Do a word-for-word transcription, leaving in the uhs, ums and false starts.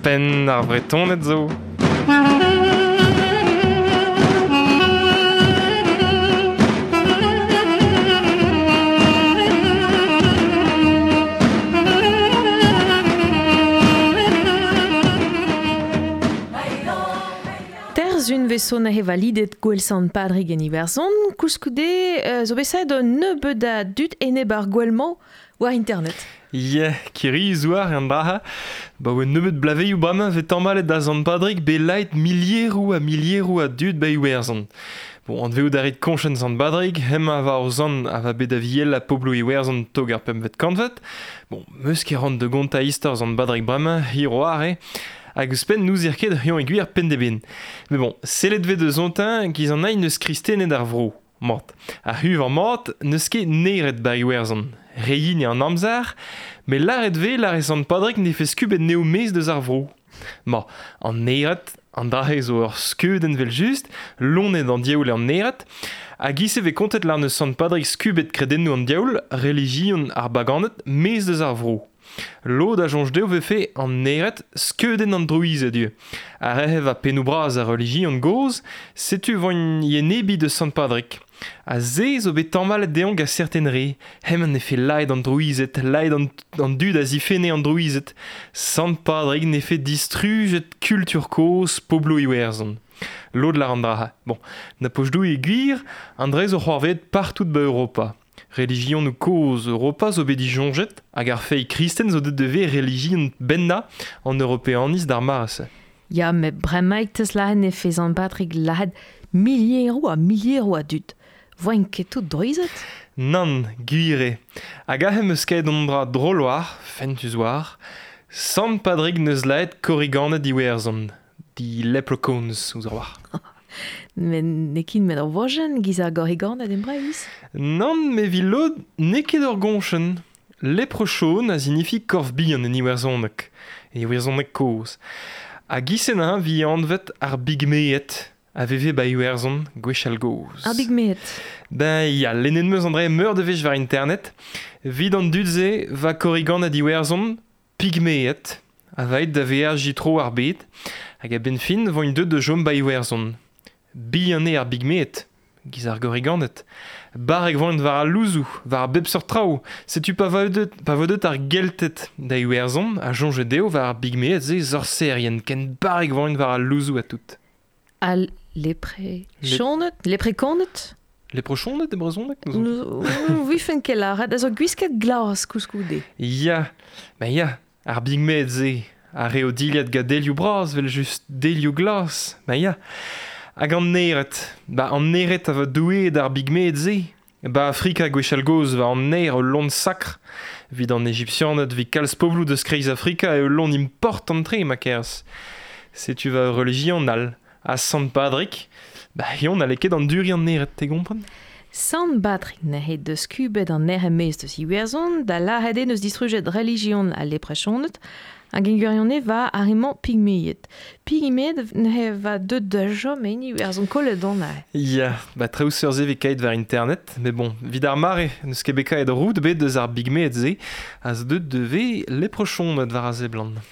pen ar vretonet zo. Un veso na he validet gwell Sant Padrig en iverzon, kouskoude uh, zo besaet un nebeud da dut ene bar gwellmañ war internet. Yeah, kiri zouar an braha, ba oe nebeud blaveiou bramañ vet tammalet da Sant Padrig be lait milierou a milierou a dut ba iwerzon. Bon, an veo darit konchen Sant Padrig, hem a va o zan a va bet a viel a poblo iwerzon tog ar pemvet kantvet. Bon, meus ket ran de gonta istor Sant Padrig bramañ, hiro are, hag eus pen nous irket rion e gwir pen deben. Mais bon, sellet ve de zontin giz an aï neus kristenet ar vro. Mort. A huv an mort, neus ket neiret ba iwerzon. Reyin e an amzar, mais laret ve lare Sant Padrig ne fe skubet neo mez deus ar vro. Ma, an neiret, an drahe zo ur skeudenn vel just, lonet an diaoul an neiret, a gise ve kontet lar neus Sant Padrig skubet kredennou an diaoul, religion ar baganet mez deus ar vro. Lod a jonj deo ve fe an neiret skeudenn an drouiz dieu. A rehev a penou braz a religion goz, setu voin ye nebi de Sant Padrig. A ze zo bet tammalet deong ga certain re, hem an ne fe laid an drouizet, laid an, an dud a zifene an drouizet. Sant Padrig ne fe distrujet kultur koz poblo iwerzon. Lod la randraha. Bon, na pojdou e gwir, an dre zo c'hoarvet partout ba Europa. Religion nou koz Europa zo bet jonjet, hag ar fei kristen zo de ve religion benna an europeaniz d'ar maras. Ya, me bremaik teus lahet ne fe Sant Padrig lahet milierou a milierou a dut. Voin ket tout droizet? Nan, gwire. Hag ahem eus ket an dra droloar, fentus war, Sant Padrig neus lahet koriganet iwerzon. Di leprechauns, ouz ar war. Men ne kin met ar vojen giz ar gorigan ad embreiz? Nan, me vilod, ne ket ur gonchen. Leprechaun a signifi korf bihan en iwerzonek. En iwerzonek koz. A gisena vi anvet ar bigmeet, a veve ba iwerzon gwechal goz. Ar bigmeet? Ben, ya, lennet meus an dre meur de vech war internet, vid an dudze va korigan ad iwerzon pigmeet, a vaet da veer jitro ar bet, hag a ben fin voin deud de jom ba iwerzon. Bihan e ar bigmeet, giz ar goriganet. Barek voint war a louzou, war a bep seurt trao, setu pa vodet, pa vodet ar geltet da iwerzon, a jonge deo war ar bigmeet ze zorserien, ken barek voint war a louzou a tout. A lepre... chonet? Lepre konet? Leprechaonet e brezonek? Vi fen ket laret, a zo gwisket glas kouskoude. Ya, ben ya, ar bigmeet ze, a reo diliad ga delioù braz, vel just delioù glas, ben ya. Hag an neiret, ba an neiret a va douet ar bigmeet ze. Ba Afrika gwechal goz va an neir o lont sakr. Vid an Egyptianet vi kalz pobloù deus kreiz Afrika e o lont import an tre, ma kers. Setu va religion al, a Sant Padrig, ba yon a leket an duri an neiret, te gompren? Sant Padrig ne he deus skubet an ere mez deus iwerzon, da lahet e neus distrujet religion a leprechaonet, hag en gwirionne va ariman pigmeet. Pigmeet ne he va deud da jom en iwerzon kollet an a. Ya, ba traoù seurze ve kaet war internet, me bon, vid ar mare, neus ket bet kaet roud bet deus ar bigmeet ze, az deud de ve leprechaonet war a zeblan.